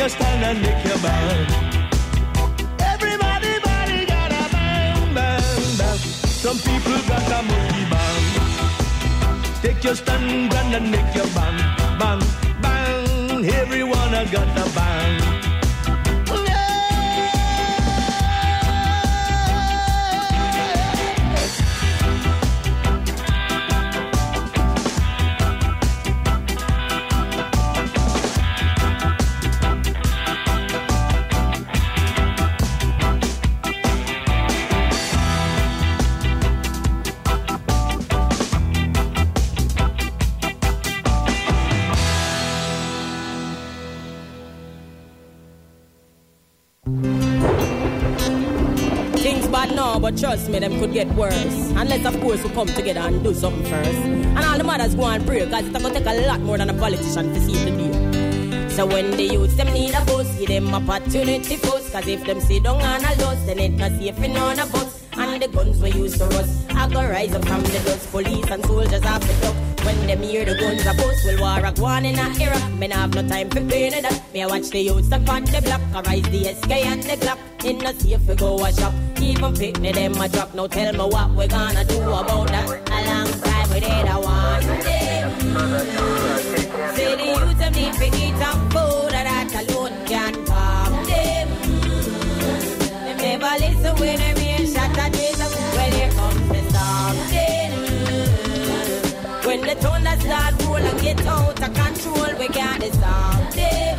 your stand and make your bang. Everybody body got a bang, bang, bang. Some people got a monkey bang. Take your stand and make your bang, bang, bang. Everyone a got a bang. But trust me, them could get worse. Unless, of course, we come together and do something first. And all the mothers go and pray, because it's going to take a lot more than a politician to see the deal. So when the youths, them need a bus, give them opportunity first. Because if them sit down on a loss, then it's not safe in on a bus. And the guns we used to rust, I go rise up from the dust. Police and soldiers have to duck. When them hear the guns a bust, will war a one in a era. Me nah have no time for playing it up. Me I watch the youths up on the block, I rise the SK and the Glock. In the safe we go a shop, even pick me them a drop. Now tell me what we gonna do about that. A long time we did a one day. Say the youths them need to eat some food, that alone can calm them. Them never listen when them hear shot at Jesus. Well here comes the storm then. When the thunder start roll and get out of control, we can't stop them.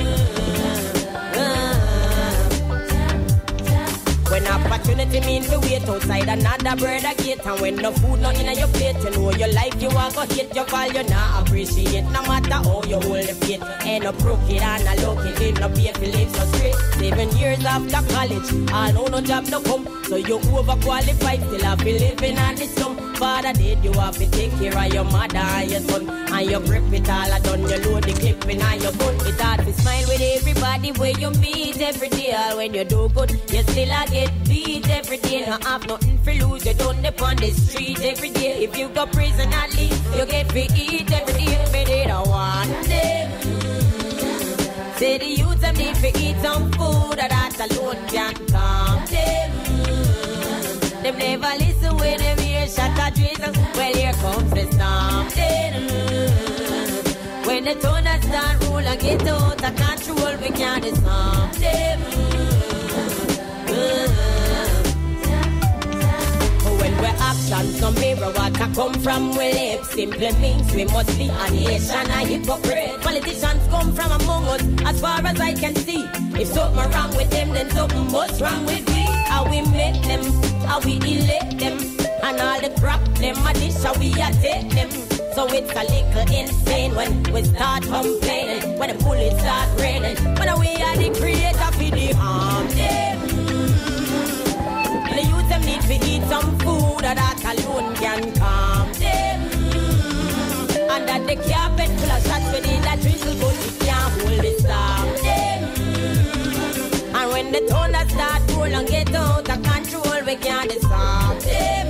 When opportunity means to wait outside another brother gate. And when no food not in your plate, you know your life you are gonna hate. Your call you not appreciate. No matter how you hold the faith. End up crooked and a lucky. Live no pay to live so straight. 7 years after college, I know no job no come. So you overqualified, still have to living on the slum. Father dead, you have to take care of your mother and your son. And you grip it all a done, you load the clip in and you gun. It's hard to smile with everybody where you meet every day. All when you do good, you still a get beat every day. No have nothing for lose, you don't dip on the street every day. If you go prison at least, you get to eat every day. But they don't want them. Say the youth them need to eat some food, that alone can't calm them. Them never listen when them hear shot at Jesus. Well, here comes the storm then. When the thunder start roll and get out of control, we can't stop them. When we action, some mirror water come from we live. Simply means we must be a nation a hypocrite. Politicians come from among us, as far as I can see. If something wrong with them, then something must wrong with me. How we make them, how we elect them, and all the crap them a dish, how we a take them. So it's a little insane when we start complaining, when the bullets start raining, when we are the creator for the harm them. The youth them need to eat some food, that alone can calm them. And that the carpet full of shots with it that drizzle, but it can't hold the storm them. And when the thunder start roll and get out of control, we can't stop them.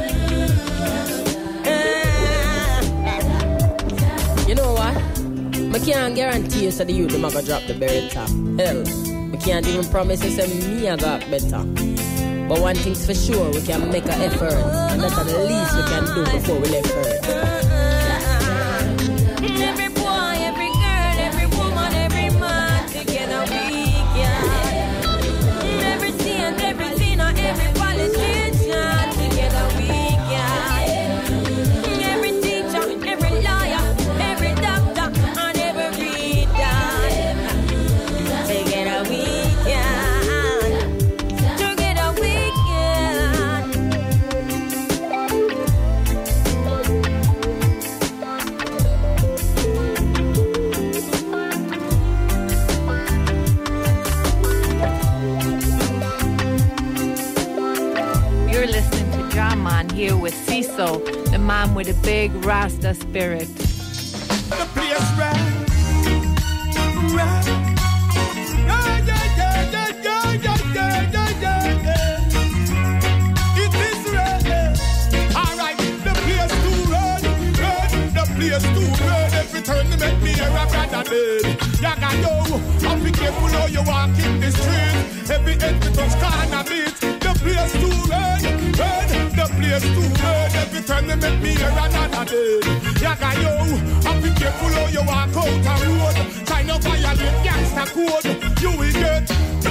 You know what? I can't guarantee you that the youth them are gonna drop the berry top. Hell, we can't even promise you that me I got better. But one thing's for sure, we can make an effort, and that's the least we can do before we left Earth. Every boy, every girl, every woman, every man, together we can. Every saint, every sinner, every politician, together we can. Every teacher, every lawyer, every doctor, and every reader, together we can. Here with Cecil, the man with a big Rasta spirit. The place right. It is red. Alright, the place too red. The place too red. Every turn they make me hear a brother dead. Yaga yo, and be careful how you walk in the street. Every head we touch corner beat. The place too red, red. The place too red. Every time they make me hear another dead. Yaga yo, and be careful how you walk out the road. Try not violate gangster code. You will get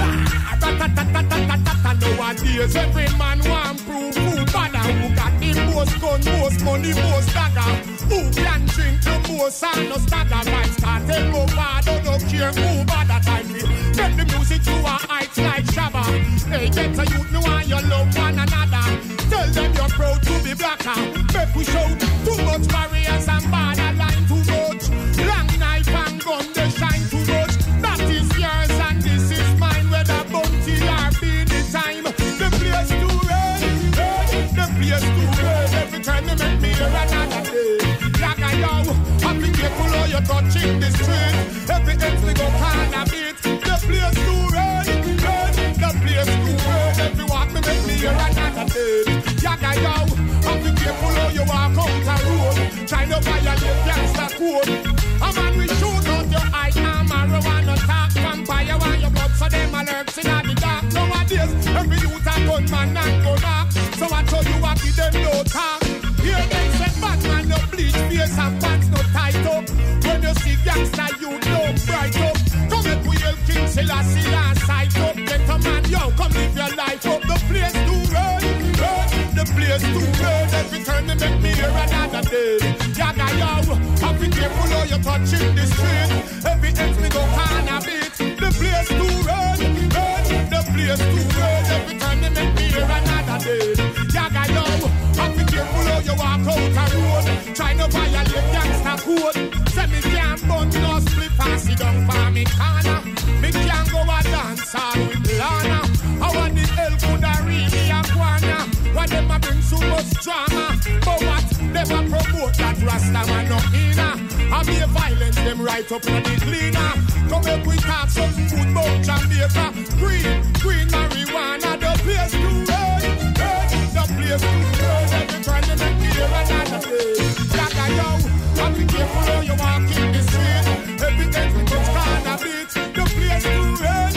nowadays every man want proof who bada, who got the most gun, most money, most dagger. Who can drink the most and no stagger. Vibes can't tell no bad, don't care who bada time. Get the music to a heights like Shabba. Hey, get a youth know why you love one another. Tell them you're proud to be blacker. Make we show too much barriers and borderline too much. Long knife and gun, they shine too much. That is yours and this is mine. Whether bounty or be the time. The place too red, red. The place too red. Every time they make me hear another day. Yaga yo, I'm be careful how you're touching the street. Every time we go corner beat. The place too red, red. The place too red. Every walk me make me hear another day. Yaga yo, I'm be careful how you walk out the road. Try to violate gangster code. A man will shoot out your eye and marijuana talk. Vampire want your blood so them alerts in the dark. Nowadays, every youth a gunman and gun back. So I told you what give them no talk. Here they say Batman no bleach face and pants no tight up. When you see gangster you know bright up. Come and we help King Selassie and sight up. Get a man yo, come live your life up. The place too red, red. The place too red. Every time they make me hear another day. Yaga yo, I'm be careful how you touching the street. Every time we go corner beat. The place too red, red. The place too red. Every time they make me hear another day. Yaga yo, I'm be careful how you walk out the road. Try to violate gangster code. Say me can't bun no split and sit down for me corner. Me can't go a dance all with Lana. I want the hell could I really a guana. Why them a bring so much drama? But what? Them a promote that Rasta man no inna. I be a violence them right up on the cleaner. Come up we talk something good about Jamaica. Green marijuana. The place too red, red. The place too red. Every time they make me hear another day. Yaga yo, I be careful how you walk in the street. Every time we touch corner beat. The place too red,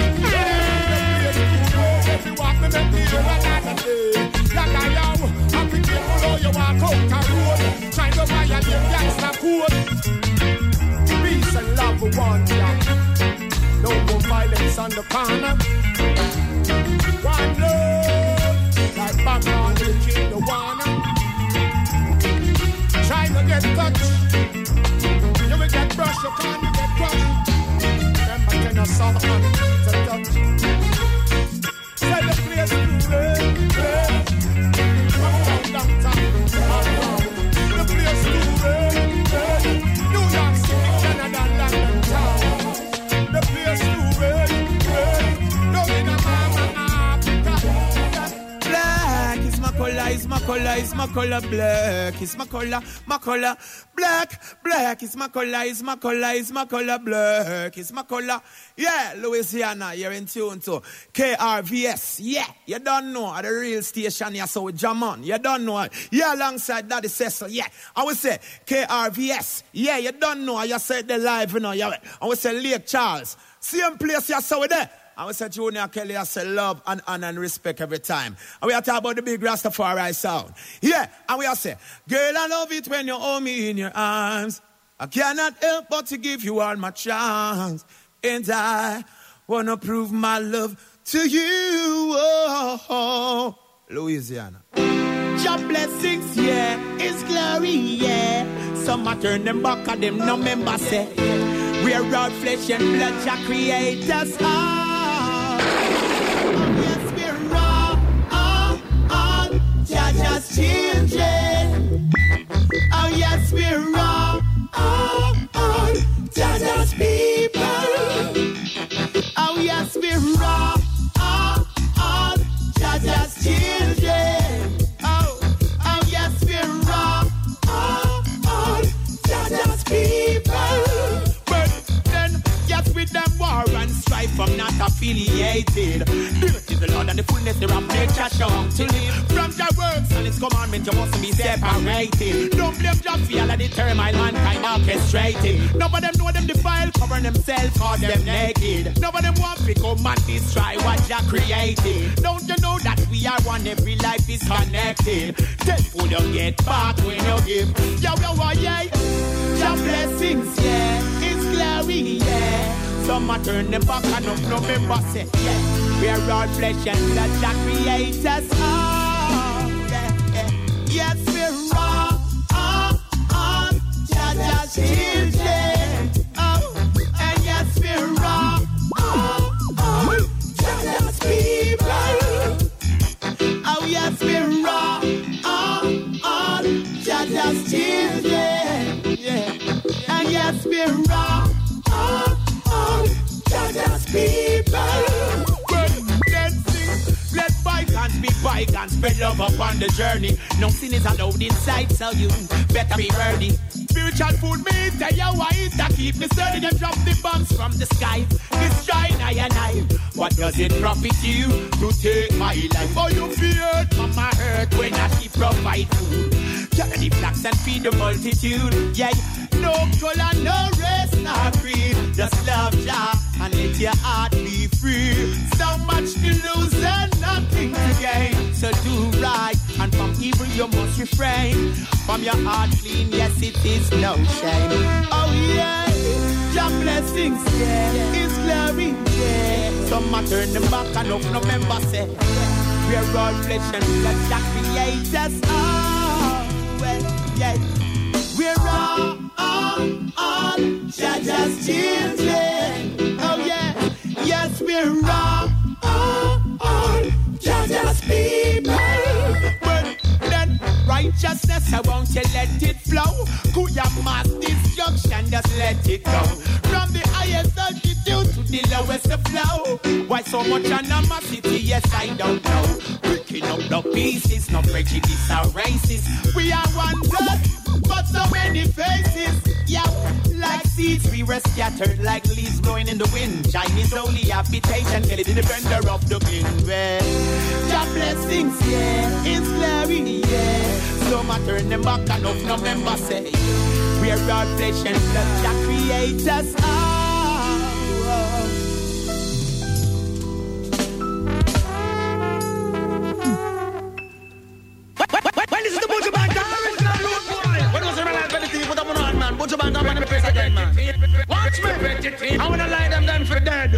red. The place too red. Every walk me make me hear another day. Yaga yo, I be careful how you walk out the road. Try to violate gangster code. Peace and love we want ya. No more violence on the corner. One love, like Batman with the king, the wanna. Try to get touch. You will get brushed, you can't get crushed. Remember, can you solve on to touch? Say the place too red, red. Come downtown, the place too red, red. New York City, Canada, London town. The place too red, red. No in a mama Africa. Black is my color, is my color, is my color. Black is my color, my color. Black is my color, is my color, is my color. Black is my color. Yeah, Louisiana, you're in tune to KRVS. Yeah, you don't know at the real station. Yeah, so jam on. You don't know. Yeah, alongside Daddy Cecil. Yeah, I would say KRVS. Yeah, you don't know. You said the live, you know. Yeah, I would say Lake Charles. Same place you saw there. I would say Junior Kelly, I say love and honor and respect every time. And we are talking about the big Rastafari sound. Yeah, and we are say, girl, I love it when you hold me in your arms. I cannot help but to give you all my charms. And I want to prove my love to you. Oh, Louisiana. Your blessings, yeah, is glory, yeah. Some a turn them back at them, no member say. We are all flesh and blood, Jah create us all. Oh, yes, we're all Jah just children. Oh, yes, we're all Jah just people. Oh, yes, we're all Jah just children. Oh, yes, we're all Jah just people. But then, yes, with them war and strife, I'm not affiliated. the Lord and the fullness thereof nature shown to live. From your works and his commandment you must be separated. Don't blame Jah for all of the turmoil mankind orchestrated. None of them know them defile, cover themselves, cause them naked. None of them want to come and destroy what Jah created. Don't you know that we are one, every life is connected. Tenfold you get back when you give. Yo, yeah. Jah blessings, yeah. His glory, yeah. Some are turn them back and up, no member say, yeah. We are all flesh and blood, Jah creates us all, yeah. Yes, we're all Jah's children. Oh, and yes, we're all Jah's people. Oh, yes, we're all Jah's children. Yeah, and yes, we're all Jah's people. Let bygones be bygones, spread love upon the journey. No sin is allowed inside, so you better be ready. Spiritual food me tell you why it to keep me sturdy. Them drop the bombs from the sky, destroy I and I. What does it profit you to take my life? Oh, you fear mama hurt when I keep provide food. Gather the flax and feed the multitude. Yeah, no color, no race, no creed. Just love Jah and let your heart be free. So much to lose and nothing to gain. So do right and from evil you must refrain. From your heart clean, yes it is no shame. Oh yeah, Jah blessings, yeah. His glory, yeah. Some a turn them back and up no member say. We're all flesh and blood, Jah creates us all. Well, yeah. We're all Jah's children. Oh yeah, yes we're all Jah's people. But then righteousness, I won't you let it flow. Could you mass destruction, just let it go. From the highest altitude to the lowest flow. Why so much animosity? Yes, I don't know. Picking up the pieces, no prejudice or racist. We are one blood, but so many faces. Yeah, like seeds we were scattered, like leaves blowing in the wind. Chinese only habitation, Kelly the defender of the king. Well, Jah blessings, yeah, His glory, yeah. Some a turn them back and up, no member say. We are all flesh and blood, Jah creates us all. When this is the Butcher Band, the original road boy. When was the real life anything, put them on, man. Butcher Band, I'm on the place again, man. Watch me. I wanna lie them down for dead.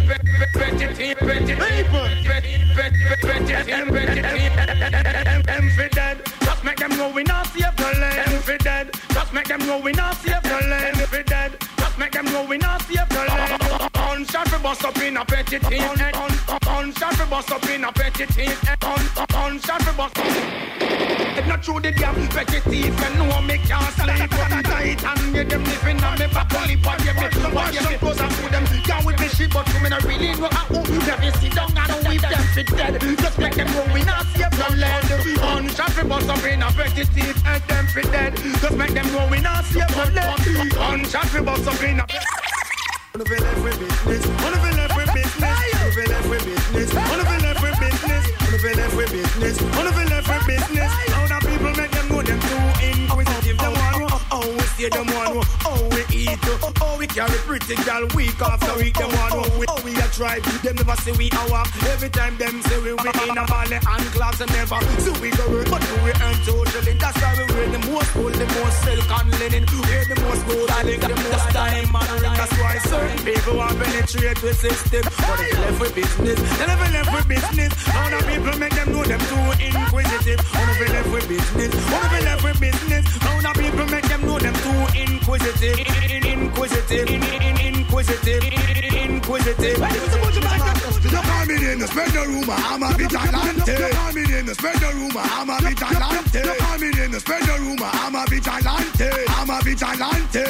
Them for dead. Just make them know we not save the land. Them for dead. Just make them know we not save the land. Them for dead. Just make them know we not save the land. Gunshot for bust up in a petty team. Gunshot for bust up in a petty team. Gunshot for bust up. It's not true the damn petty thief. And no one make can't sleep. But I tight and get them living on me back. Only for you me. Watch them close and put them down with the shit. But you mean I really know how to them sit down and with them fit dead. Just make them know we not save the land. Gunshot for bust up in a petty thief. And them fit dead. Just make them know we not save the land. Gunshot for bust up in a Wanna be left with business. Wanna be left with business. Wanna be left with business. Wanna be left with business. Wanna be left with business. Wanna be left with business. How the people make them know them too inquisitive. Them one, oh we see them one, oh we eat, oh we carry pretty girl week after week. Them one, oh we a tribe. Them never say we a walk. Every time them say we in a ballet and class and never. So we go work, but we earn totally. That's why we wear the most gold, the most silk and linen. Wear the most gold, the most time and ring. That's why certain people want to penetrate the system. But they left with business. They never left with business. How the people make them know them too inquisitive. Wanna be left with business. Wanna be left with business. How the people make them know them too inquisitive. Inquisitive. Inquisitive. Inquisitive. You call me in the spender room, I'm a vigilante. You call me in the spender room, I'm a vigilante. You call me in the spender room, I'm a vigilante. I'm a vigilante.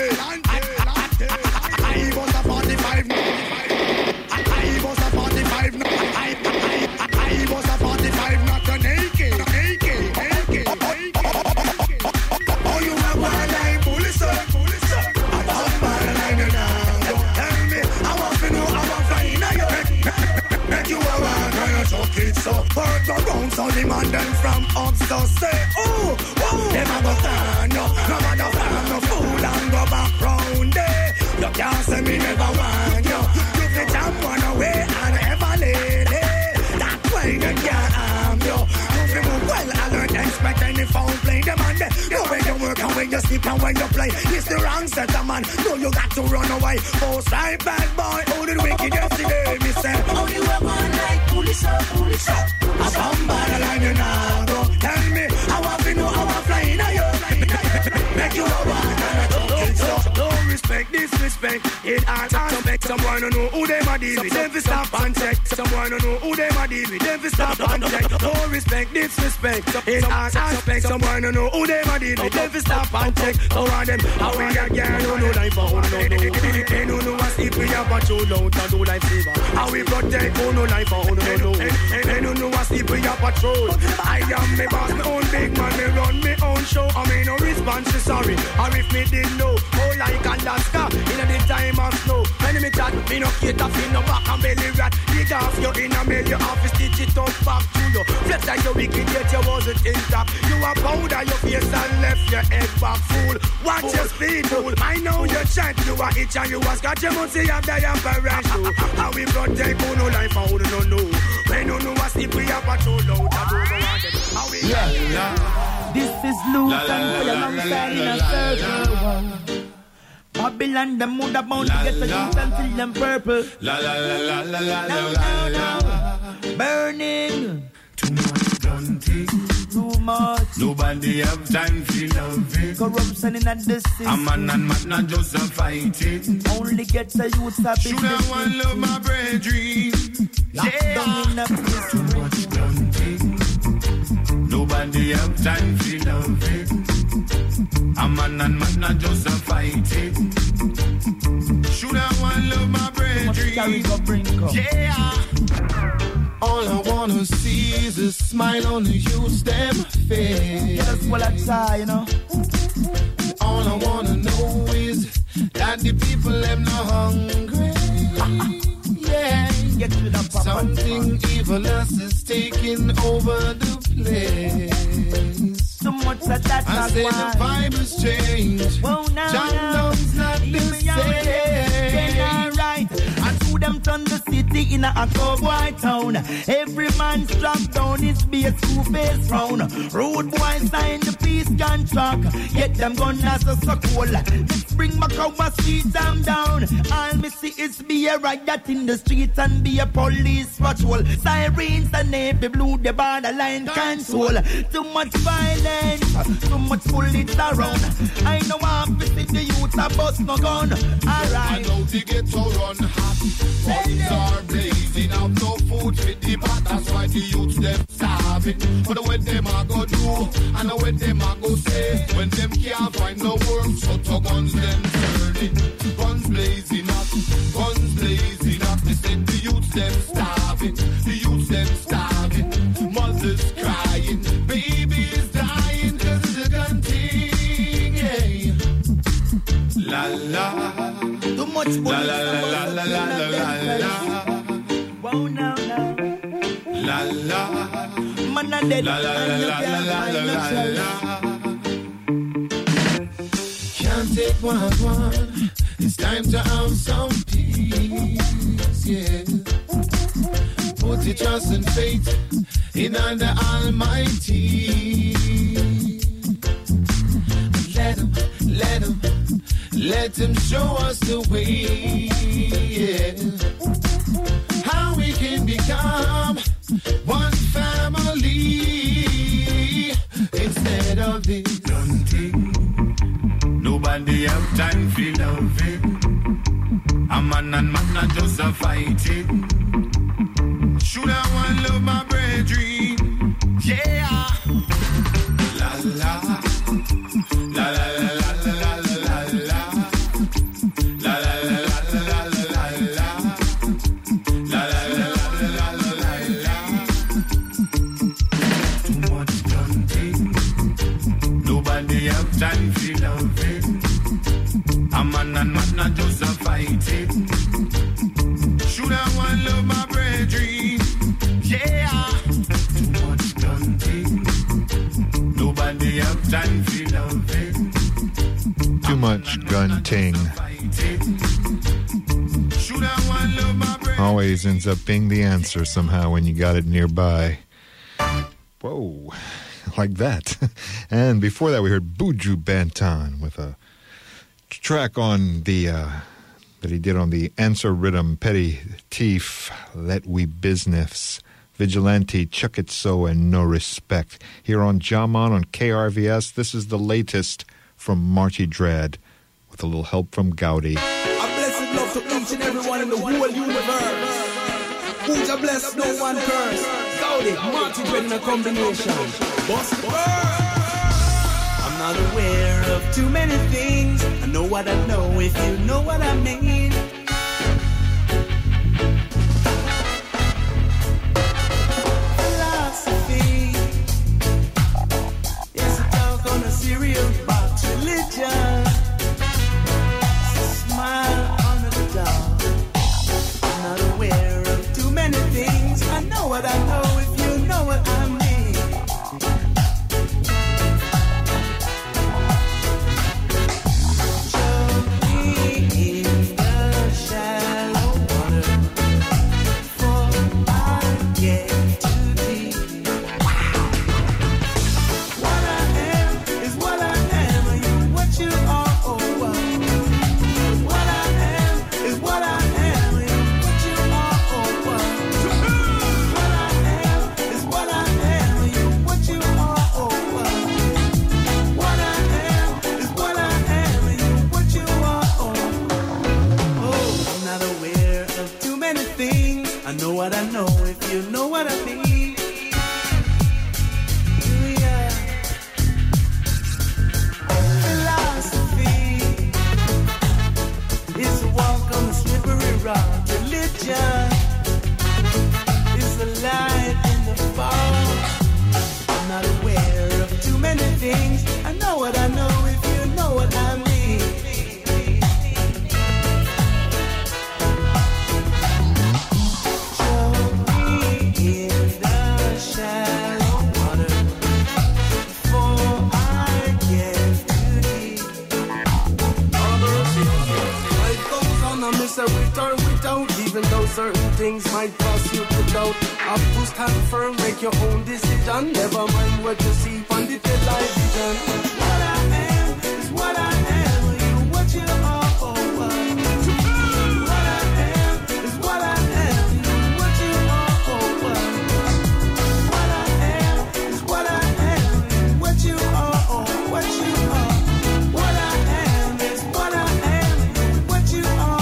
I was a 45. I was a 45. I was a 45, not an AK. Oh, you have one line, police. I don't mind line now. Don't tell me. I want to know how I'm flying. Make you a one, I chuck it so the man them from up so say, oh, whoa. Them a go turn no, no matter from no fool and go back round there. You can't say me never want you. You fit jump one away and ever lady. That way they can't harm you. You feel move well alert, expect any foul play. Them and them, know when you work and when you sleep and when you play. It's the wrong set of man, no you got to run away. Most right bad boy, who did wicked yesterday, me say. Oh you are one like police up. I come by the line you now go. Tell me, how I feel know how I fly in a you. Make you a one and a choking so. Don't respect, disrespect. It hard aspect. Someone don't know who they ma deal with. Them fi stop and check. Someone don't know who they ma deal with. Them fi stop and check. Don't respect, disrespect. It hard aspect. Someone don't know who they ma deal with. Them fi stop and check. So on them, how we a girl who know life for who no. They don't know what sleep we a patrol out and do life saver. How we protect who no life for who no. They don't know what sleep we a patrol. I am me boss, me own big man, me run me own show. I mean no response, sorry. Or if me didn't know, oh like Alaska, in the time of snow. When me chat, me no cater for no back and belly rat. Dig off your inner mail, your office stitch it up back to you. Flex like your wicked yet you wasn't intact. You a powder your face and left your head back fool. Watch your speed fool. I know your chat, you a itch and you a scratch. You must see have the emperor show. How we protect who no life and who no know. When you know what sleep we have patrol out and over on them. How we This is Luton for the long side in a circle. Babylon, the mood about to get the youth and fill them purple. La la la la la la la la la. Burning. Too much blunting. Too much. Nobody have time for loving. Corruption in the system. A man and man not just a fighting. Only get the youth a business. Should I want love my brethren? Yeah. Too much blunting. Nobody have time for loving. A man and man not just a fighting. Should I want love my brethren? Yeah. All I wanna see is a smile on the youth's them face. Yeah, that's what I try, you know. All I wanna know is that the people them not hungry. Yeah. Something evil is taking over the place. So much that I say the vibe has changed. Well, now, John's not the same. Right. And to them turn the city in a cowboy town. Every man strapped down his base two-face round. Road boys sign the peace contract. Get them gun as a circle. Let's bring my cow street them down. All me see is be a riot in the streets and be a police patrol. Sirens and navy blue, the borderline console. Too much violence, too much bullets around. I know I'm busy the youth a bust no gun. Alright. I know the ghetto run hot. Guns are blazing, have no food fit the pot. That's why the youth them starving. But when them a go do, and when them a go say, when them can't find no work, so to guns them turning. Guns blazing up, guns blazing up. They said the youth them starving, the youth them starving. Mothers crying, babies dying 'cause of the gun thing. Yeah. La la. Too much la la la la la la la. Wow, now. La la. Man and dead. La la la la la la la. Can't take one. It's time to have some peace. Yeah. Put your trust and faith in the Almighty. Let him show us the way, yeah. How we can become one family instead of this hunting. Nobody have time for loving. A man and man not just a fighting. Should I want love my brethren? Yeah. La la. La la la la la la la la. La la la la la la la la. La la la la la la la. Too much hunting. Nobody have time for loving. A man and man not just a fighting. Should I want love my brethren? Yeah. Bunting. Always ends up being the answer somehow when you got it nearby. Whoa, like that. And before that we heard Buju Banton with a track on the that he did on the Answer Rhythm, Petty Thief, Let We Business, Vigilante, Chuck It So, and No Respect. Here on Jamon on KRVS, this is the latest from Marty Dread with a little help from Gaudi. A blessed love to each and everyone in the whole universe. Who's a blessed, no one curse. Gaudi, Marty Dread in a combination. Bust the bird. I'm not aware of too many things. I know what I know if you know what I mean. Philosophy is a talk on a cereal box. Religion is a smile on a doll. I'm not aware of too many things. I know what I know if you know what I mean. What I know, if you know what I mean. Yeah. Philosophy is a walk on the slippery rock. Religion is the light in the fog. I'm not aware of too many things. I know what I know if you know what I mean. Even though certain things might cause you to doubt, have to stand firm, make your own decision. Never mind what you see on the television. What I am is what I am. You what you are. What I am is what I am. You what you are. What I am is what I am. You what you are. What you are. What I am is what I am. You what you are.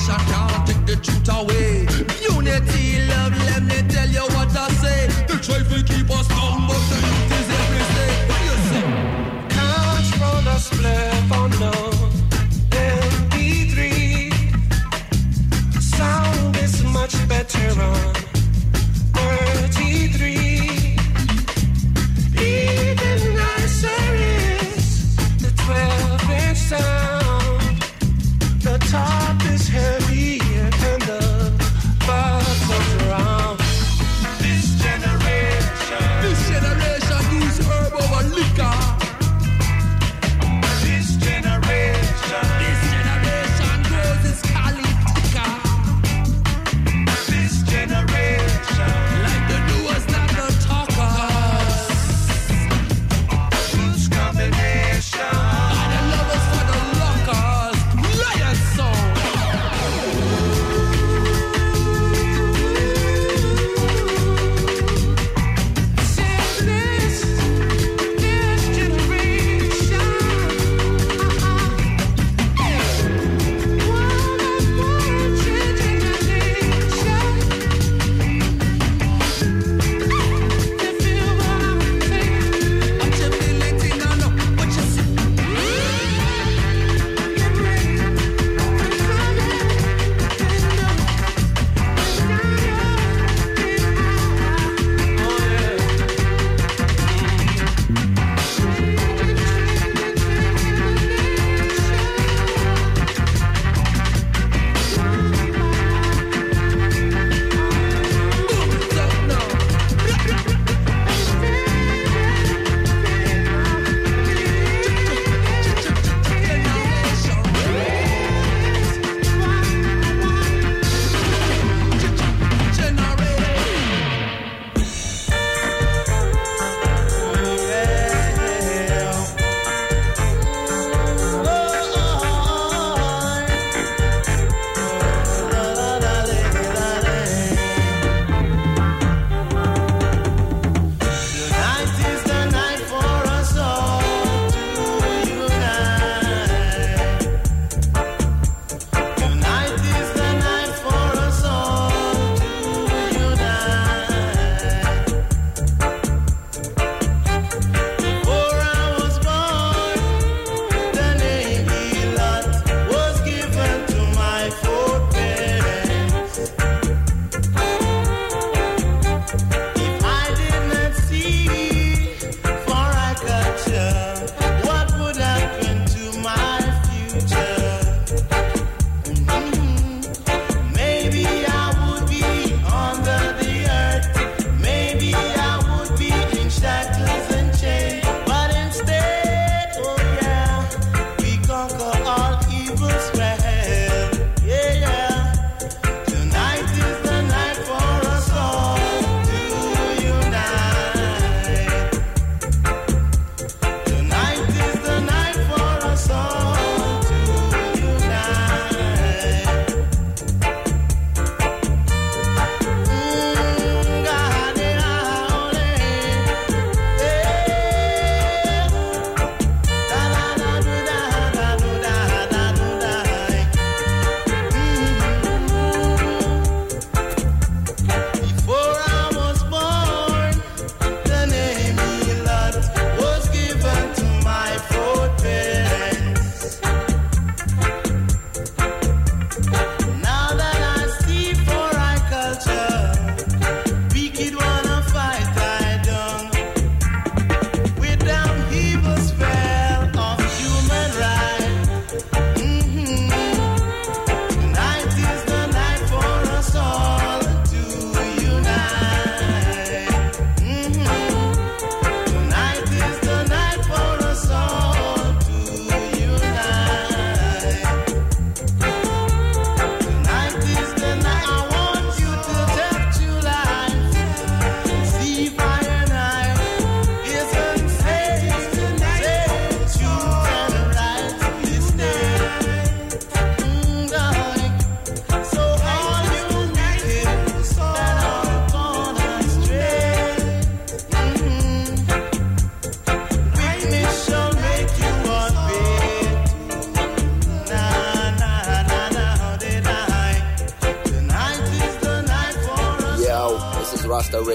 Separation can't take the truth away. Unity, love, let me tell you what I say. They try to keep us down, but the youth is every day. What do you say? Can't roll a split on no MP3. Sound is much better on 33. Even nicer is the 12-inch sound. The top is heavy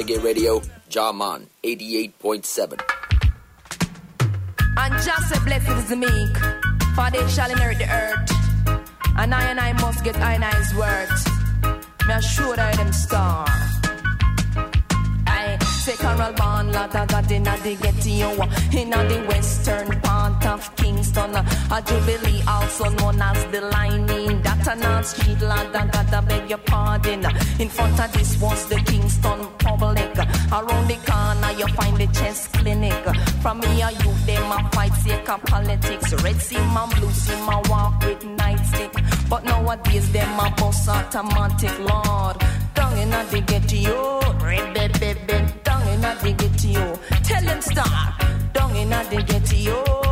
reggae radio, Jaman 88.7. And just a blessed is the meek, for they shall inherit the earth. And I must get I's worth. Me assure I them star. I say Carol Bond, lot I got in the ghetto, in the western part of Kingston. A Jubilee, also known as the lining. That a North Street, lad, I gotta beg your pardon. In front of this was the Kingston Public. Around the corner you find the chest clinic. From me a youth, them a fight sake of politics. Red seam and blue seam a walk with nightstick. But nowadays them a bus automatic, Lord. Down in a the ghetto, red baby, down in a the ghetto. Tell them start, down in a the ghetto.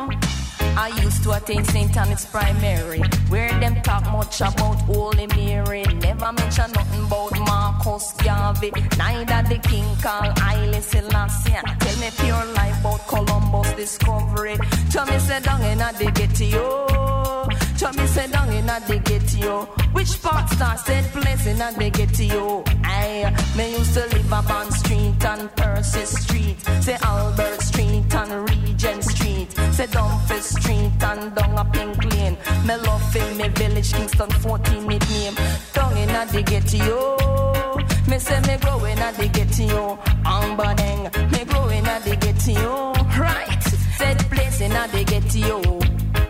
I used to attend St. Anne's Primary, where them talk much about Holy Mary. Never mention nothing about Marcus Garvey, neither the King called Haile Selassie. Tell me pure life about Columbus discovery. Tell me say down in a the ghetto. Tell me say down in a the ghetto. Which part star said place in a the ghetto? Me used to live up on Street and Percy Street. Say Albert Street and Regent Street. Say Dumfries Street and down a Pink Lane. Me love in me village, Kingston 14 mid-name. Down in a the ghetto. Me say me grow in a the ghetto. Ambadeng, me grow in a the ghetto. Right, said place in a the ghetto.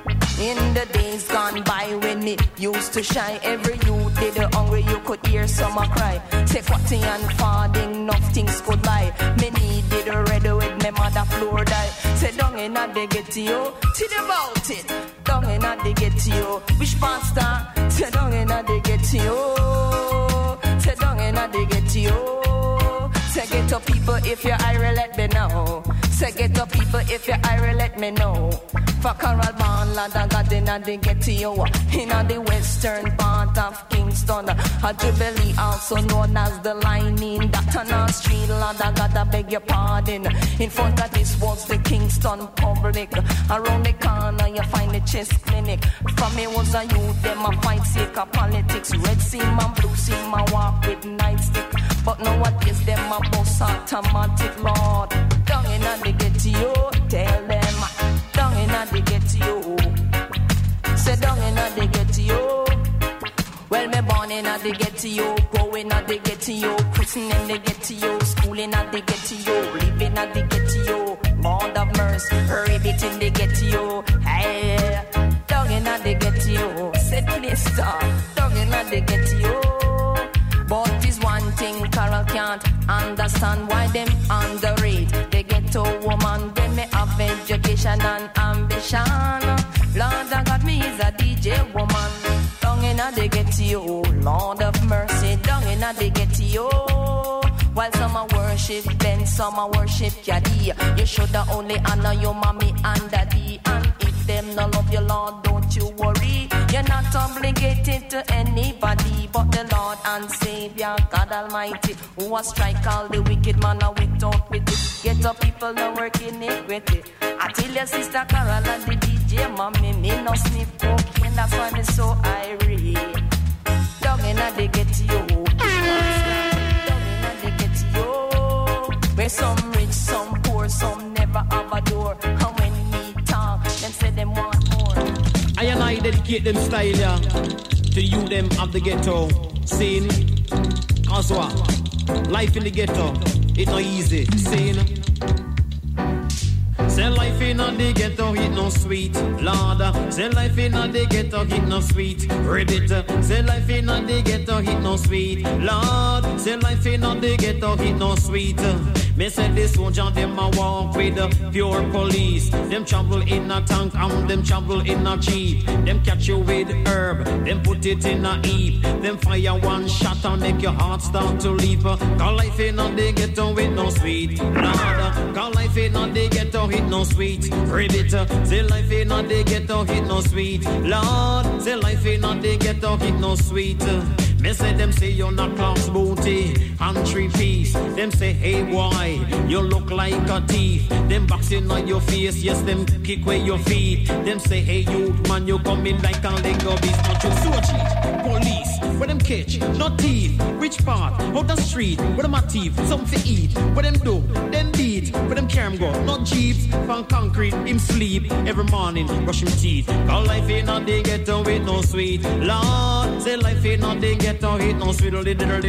In the days gone by when me used to shine, every youth did the hungry, you could hear some a cry. Say quatty and farding, nothing could buy. Me needed a red with me mother floor die. Say down in a the ghetto, tell about it. Down in a the ghetto, which pastor? Say down in a the ghetto. Say down in a the ghetto. Say ghetto people if you're Irish let me know. Say ghetto people if you're Irish let me know. For Carol Bond, lad, I got in a the ghetto, in a the western part of Kingston. A Jubilee, also known as the lining. That on our street, lad, I gotta beg your pardon. In front of this was the Kingston Public. Around the corner, you find the chest clinic. From me was a youth, them a fight sake of politics. Red seam and blue seam, I walk with nightstick. But nowadays, them a bus automatic, Lord. Down in a the ghetto, tell them. Down in a the ghetto. Say down in a the ghetto. Well, me born in a the ghetto, growing at the ghetto, christening in the ghetto, schooling at the ghetto, living at the ghetto. Lord of mercy, rabbit in the ghetto. Hey, down in a the ghetto. Say please stop. Down in a the ghetto. But is one thing Carol can't understand, why them underrate the ghetto woman. When me have education and ambition, Lord I got me is a DJ woman. Down in a the ghetto, Lord of mercy, down in a the ghetto. While some a worship Ben, some a worship Yadi. You shoulda only honor your mommy and daddy. And if them no love you, Lord, don't you worry. You're not obligated to anybody but the Lord and Savior, God Almighty, who will strike all the wicked man without with it. Get up people no work iniquity. I tell your sister Carol and the DJ mommy, me no sniff cocaine, that's why me so irate. Down in a the ghetto, down in a the ghetto, where some rich, some poor, some never have a door. And when me talk, them say them want more. I and I dedicate them style, yeah, to you them of the ghetto scene. Cause what? Life in the ghetto, it not easy, scene. Say life in the ghetto, it no sweet, Lord. Say life in the ghetto, it no sweet, Reddit. Say life in the ghetto, it no sweet, Lord. Say life in the ghetto, it no sweet. Me say this soldier, them a walk with the pure police. Them travel in a tank and them travel in a jeep. Them catch you with herb, them put it in a heap. Them fire one shot and make your heart start to leap. Call life in the ghetto, it no sweet, Lord. Call life in the ghetto, it no sweet, Ribbit. Say life in the ghetto, it no sweet, Lord. Say life in the ghetto, it no sweet. Me say them say you're not class booty and 3 piece. Them say hey boy, you look like a thief. Them boxing on your face, yes them kick where your feet. Them say hey youth man, you come in like a Lego beast. Not you so cheap. Police, where them catch, not thief. Which part? Out the street, where them a thief, something to eat. Where them do, them beat. Where them carry go, not jeeps. From concrete, him sleep every morning, brush him teeth. Cause life ain't not they get away no sweet. Lord, say life ain't not they get to hit no sweet.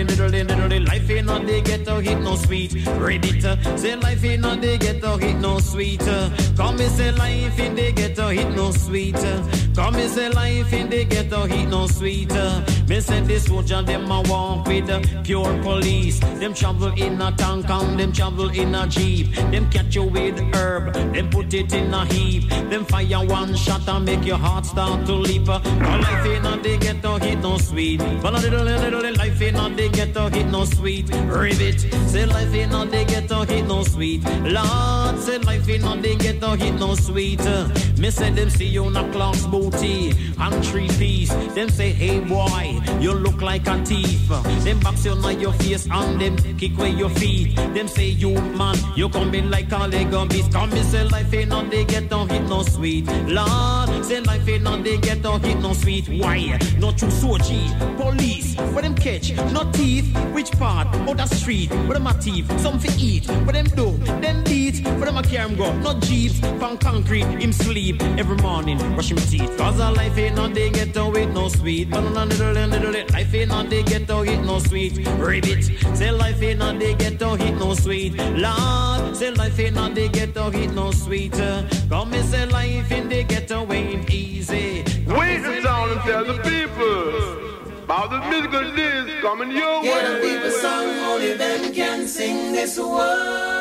Life ain't not they get to hit no sweet. Ready to say life ain't not they get to hit no sweet. Come and say life ain't they get to hit no sweet. Come and say life ain't they get to hit no sweet. Me say this soldier them a walk with pure police. Them travel in a tank and them travel in a jeep. Them catch you with herb, them put it in a heap. Them fire one shot and make your heart start to leap. But life ain't not they get to hit no sweet. But a little life ain't not they get to hit no sweet. Rivet, say life ain't not they get to hit no sweet. Lord, say life ain't not they get to hit no sweet. Me say them see you in a class booty and 3 piece. Them say hey boy, you look like a thief. Them box you on your face and them kick where your feet. Them say you man, you come in like a Lego beast. Come me say life ain't not they get to hit no sweet. Lord, say life ain't not they get to hit no sweet. Why? Not you soji, police, where them catch, not thief. Which part? Out the street, where them a thief, something eat. Where them do, them beat. Where them a carry him go, not jeeps. From concrete, him sleep every morning, brush him teeth. Cause a life ain't not they get to hit no sweet. But no life ain't not they get to hit no sweet. Ribbit, say life ain't not they get to hit no sweet. Lord, say life ain't not they get to hit no sweet. Come and say life ain't they get to ain't easy. Wait the town and tell the people about the musical days coming your way. Yeah, the people song, only them can sing this word.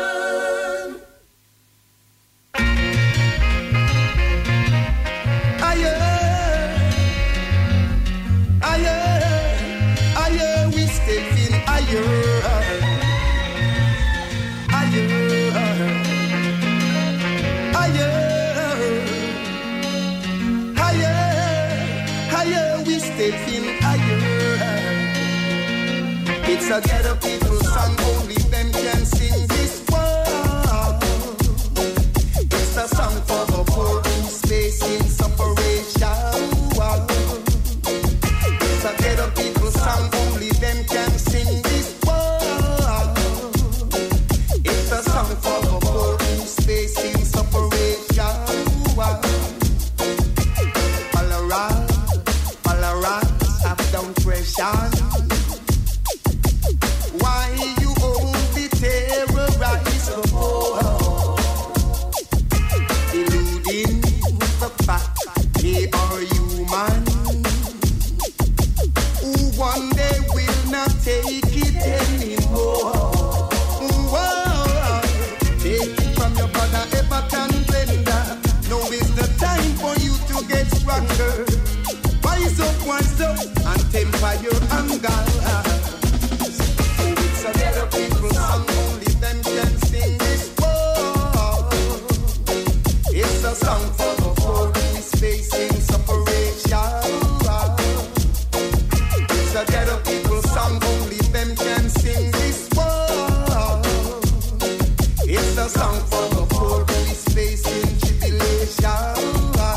We still feel we still feel it's a ghetto people song, only them can sing this world. It's a song for the poor who's facing separation. It's a ghetto people song, only them can sing this world. It's a song for the poor who's facing separation. Tolerance, have down pressure. Why you only terrorize the poor? Eluding the fact they are human. One day will not take it anymore. Whoa. Take it from your brother Everton Blender. Now is the time for you to get stronger. Wise up, and temper your anger. So it's a lot of people song, only them can sing this world. It's a song for the poor who is facing separation. It's a lot of people song, only them can sing this world. It's a song for the poor who is facing tribulation.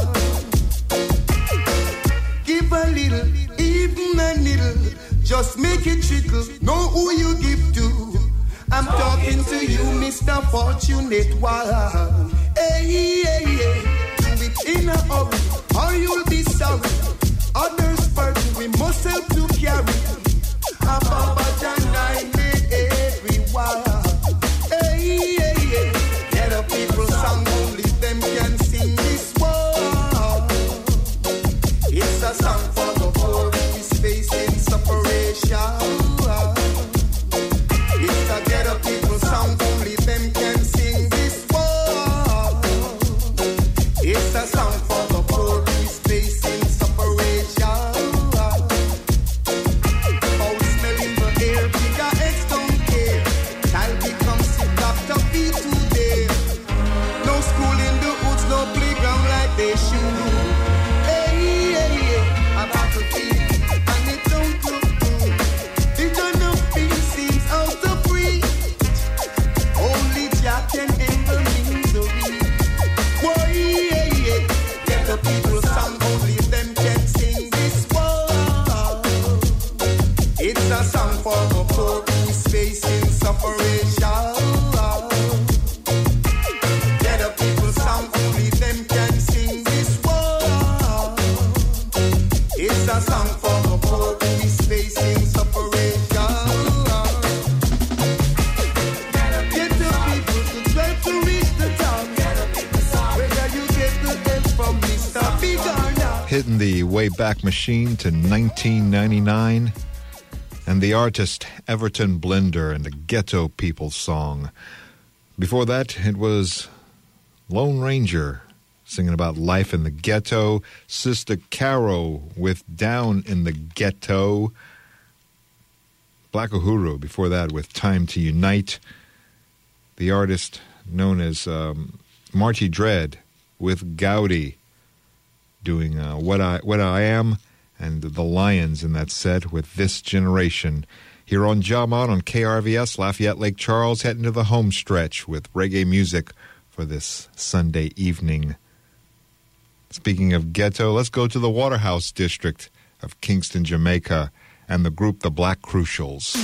Give a little, even a little, just make it trickle. Know who you give to. I'm talking to you, Mr. Fortunate One. Hey, hey, hey. Do it in a hurry, or you'll be sorry. Others burden we must help to carry. Above and I made everyone. Hey, hey, hey. Get up, people, song, only them can sing this world. It's a song for the poor who is facing separation. It's a ghetto people song, only them can sing this world. It's a song for the poor who is facing separation. hitting the Wayback Machine to 1999. And the artist Everton Blender and the Ghetto People song. Before that, it was Lone Ranger singing about life in the ghetto. Sister Caro with Down in the Ghetto. Black Uhuru before that with Time to Unite. The artist known as Marty Dread with Gaudi doing What I Am, and the Lions in that set with This Generation. Here on Jamon on KRVS, Lafayette Lake Charles, heading to the home stretch with reggae music for this Sunday evening. Speaking of ghetto, let's go to the Waterhouse District of Kingston, Jamaica, and the group The Black Crucials.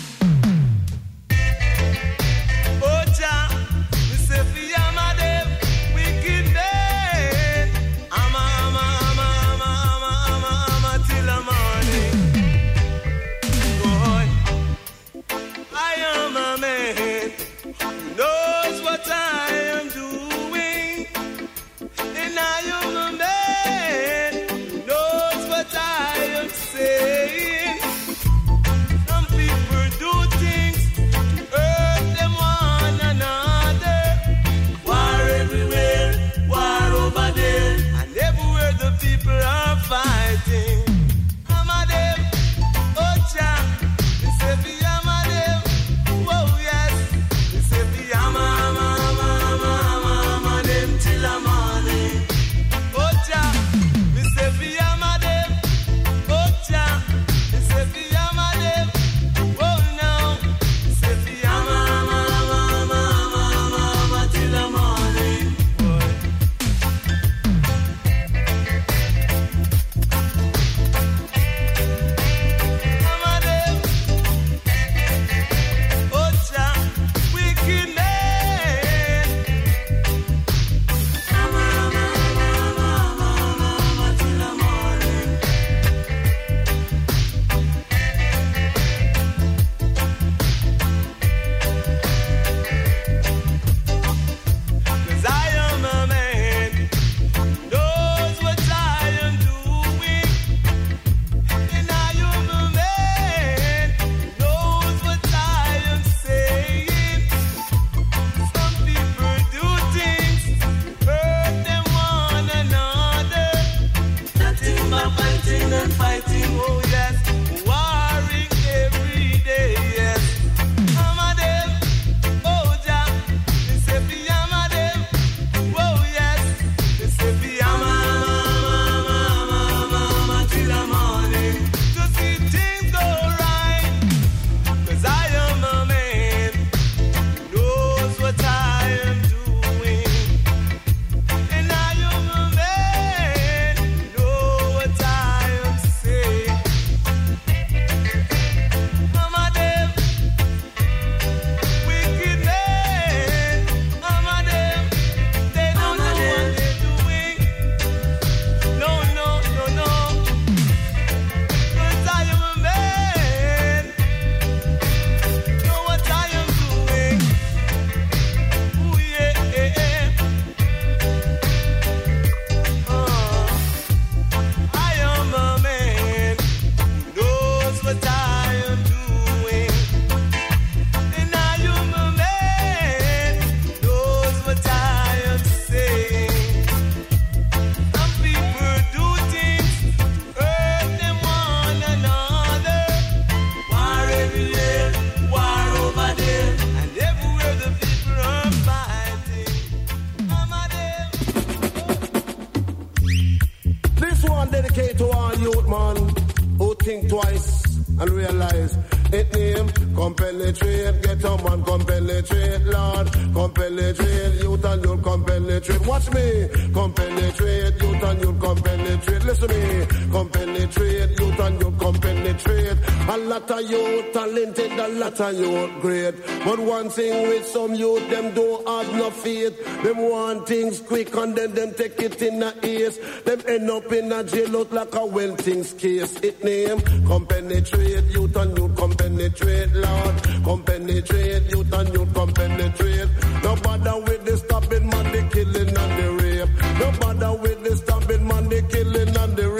Youth great, but one thing with some youth, them don't have no faith. Them want things quick and then them take it in the ears. Them end up in a jail out like a well things case. It name come penetrate, youth and youth come penetrate, Lord. Come penetrate, youth and youth come penetrate. No bother with the stabbing man, the killing and the rape. No bother with the stabbing man, the killing and the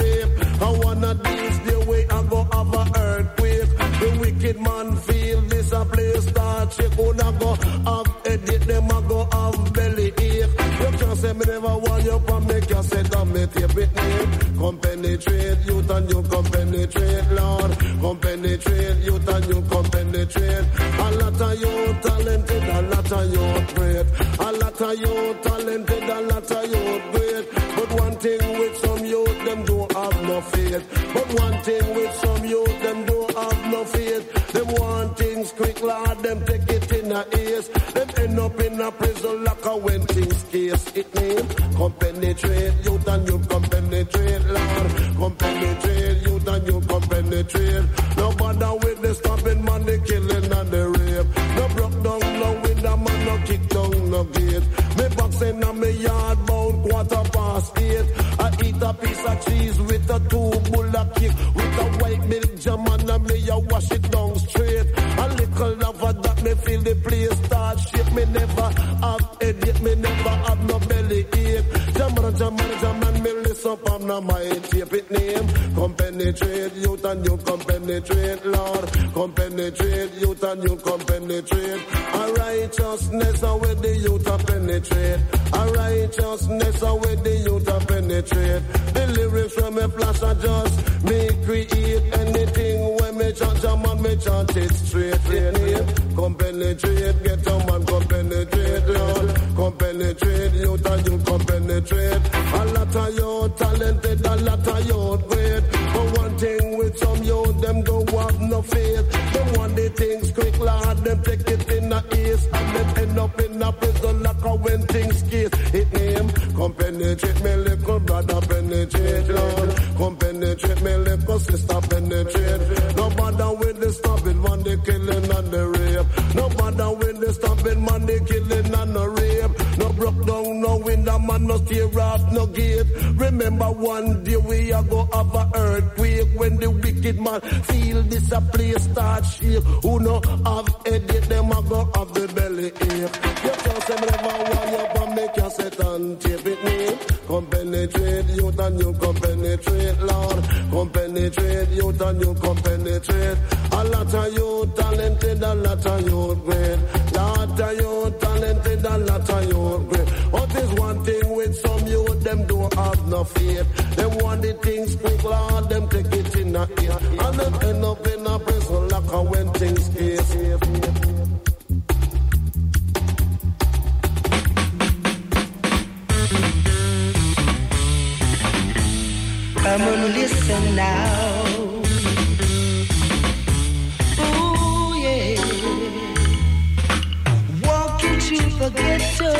edit, them a go have belly ache. You can't say me never want you from me, can't say that me tape it name. Come penetrate, youth and you come penetrate, Lord. Come penetrate, youth and you come penetrate. A lot of you talented, a lot of you great. A lot of you talented, a lot of you great. But one thing with some youth, them don't have no faith. But one thing with some youth, them don't have no faith. Them want things quick, Lord, them take it in a ears. Them end up in a prison like a when things case. It name, come penetrate, youth and you come penetrate, Lord. Come penetrate, youth and you come penetrate. No bother with the stopping man, the killing and the rape. No broke down, no with the man, no kick down, no gate. Me boxing on me yard bound 8:15. I eat a piece of cheese with a 2 bullet kick. With a white milk jam and me a wash it down straight. A little love of that me feel the place start shake. Me never have headache, me never have no belly ache. Jaman, me listen from the mind tape it name. Come penetrate, youth and you come penetrate, Lord. Come penetrate, youth and you come penetrate. A righteousness where the youth a penetrate. A righteousness where the youth a penetrate. The lyrics from me flash are just me create anything when me chant a man, me chant it straight. Come penetrate, get a man, come penetrate, Lord. Come penetrate, youth and you come penetrate. A lot of you talented, a lot of you great. But one thing with some youth, them don't have no faith. Them want the things quick, Lord, them take it in the east. And them end up in a prison like a when things case. It name, come penetrate, me little brother penetrate, Lord. Come penetrate, me little sister penetrate. No bother with the stopping man, the killing and the rape. No bother with the stopping man, the killing and the rape. No broke down, no window man, no steer off, no gate. Remember one day we are go have a earthquake. When the wicked man feel this a place start shake. Who no have headache, them a go have the belly ache. You can't say me never want you, but make your set and tape it name. Come penetrate, youth and you come penetrate, Lord. Come penetrate, youth and you come penetrate. A lot of you talented, a lot of you great. Lot of you talented, a lot of you great. What is one thing with some youth, them don't have no faith. Them want the things quick, Lord, them take it in a ear. And them end up in a prison like a when things case. Come on, listen now. Ooh, yeah. Walking through the ghetto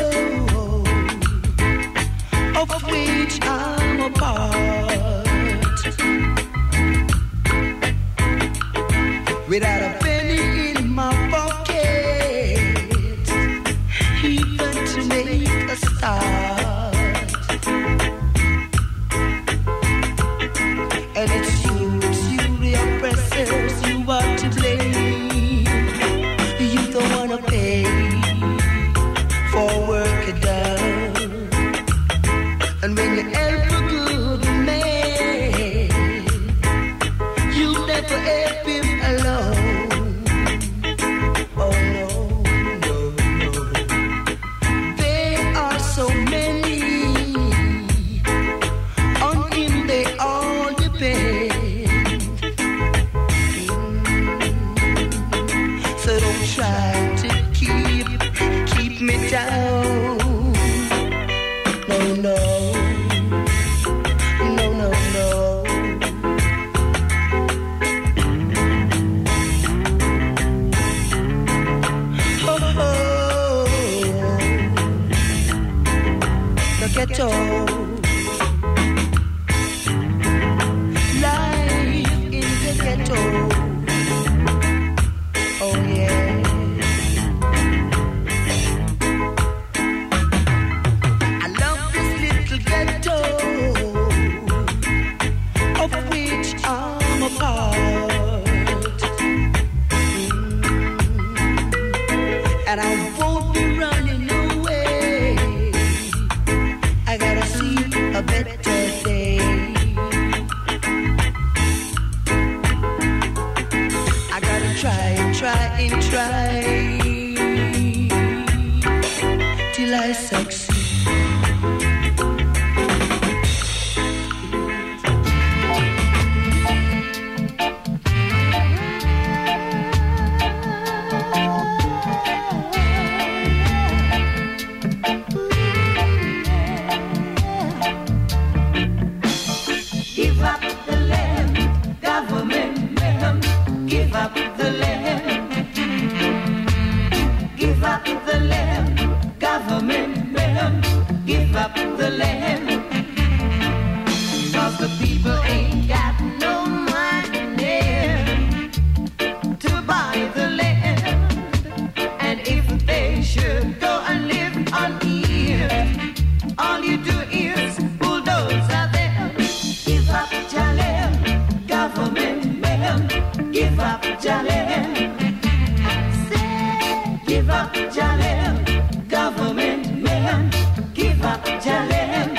of which I'm a part. Without a penny in my pocket, even to make a start. And it's you, the oppressors, you are to blame. You don't wanna pay for work done. And when you help a good man, you never help him alone. Oh no, no, no. There are so many. On him they all so don't try to keep me down. No, no, no, no, no. Oh, oh. The ghetto. Oh yeah. I love this little ghetto of which I'm a part. And I won't be running away. I gotta will I succeed? Give up the land, government man. Give up the land. Give up the land, government man. Give up the land. 'Cause the people ain't got no money to buy the land. And if they should go and live on it, all you do is bulldoze them. Give up your land, government man. Give up your land. Give up your land, government man. Give up your land.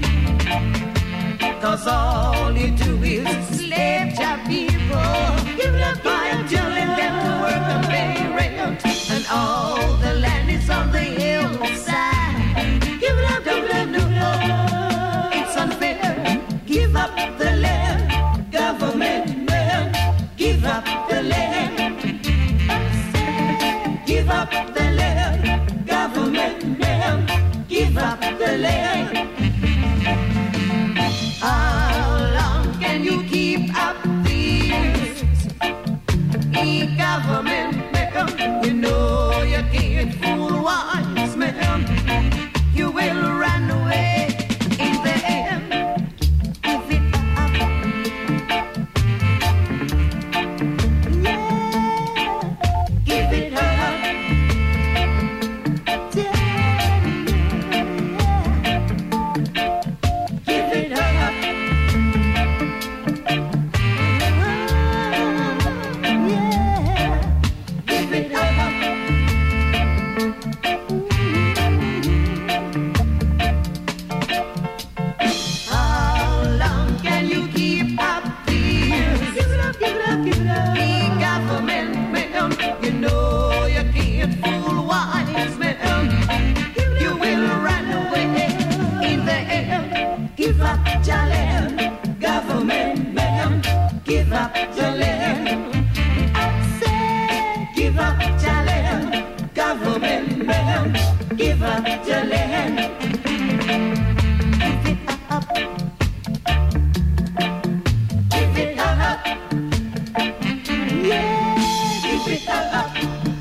'Cause all you do is slave your people. Give it up by telling them to work and pay rent. And all the land is on the hillside. Give it up, no. It's unfair. Give up the land, government man. Give up the land. Give up the land, government man. Give up the land. How long can you keep up this? E-government man, you know you can't fool wise man. You will run away in the end. Give it up. Yeah. Give it up. Give it up. Give it up. How long can you keep up this? Give it up, give it up, give it up. Be government man, you know you can't fool wise man. You will run away in the end. Give up your land, government man. Give up your land. I say, give up your land, government man. Give up your land. Give it up. Give it up. Yeah, give it up.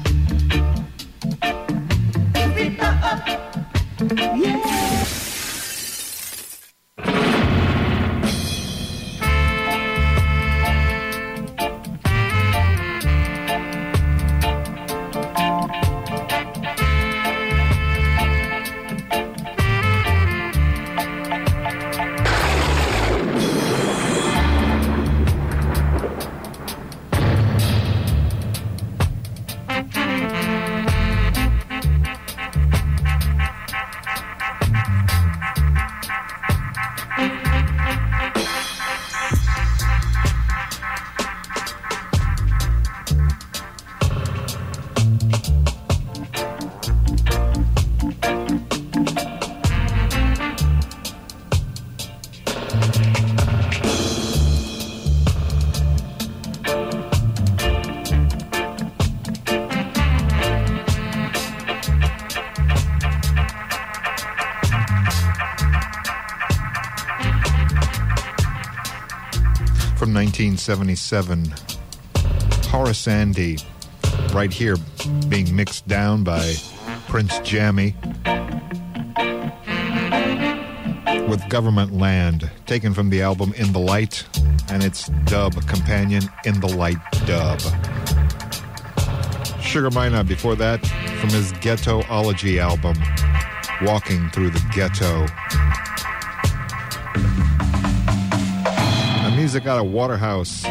Give it up. Yeah. From 1977, Horace Andy, right here being mixed down by Prince Jammy with Government Land, taken from the album In the Light and its dub companion In the Light dub. Sugar Minott before that from his Ghettoology album, Walking Through the Ghetto. Music out of Waterhouse.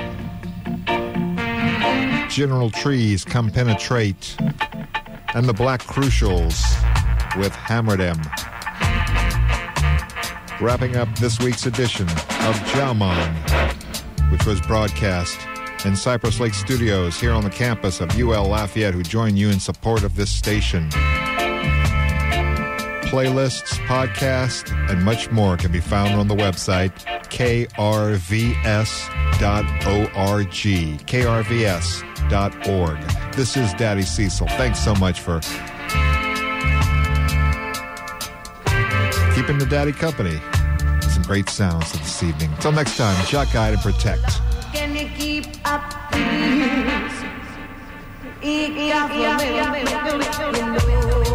General Trees, Come Penetrate. And the Black Crucials with Hammer Them. Wrapping up this week's edition of Jaman, which was broadcast in Cypress Lake Studios here on the campus of UL Lafayette, who join you in support of this station. playlists, podcasts, and much more can be found on the website krvs.org. krvs.org. This is Daddy Cecil. Thanks so much for keeping the daddy company. Some great sounds this evening. Until next time, Shock, Guide, and Protect. Can you keep up the